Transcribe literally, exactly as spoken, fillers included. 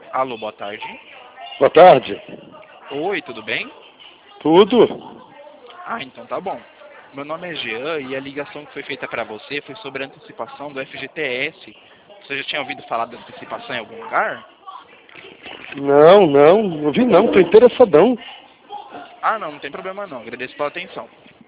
Alô, boa tarde. Boa tarde. Oi, tudo bem? Tudo? Ah, então tá bom. Meu nome é Jean e a ligação que foi feita para você foi sobre a antecipação do F G T S. Você já tinha ouvido falar da antecipação em algum lugar? Não, não, não vi não, tô interessadão. Ah, não, não tem problema não. Agradeço pela atenção.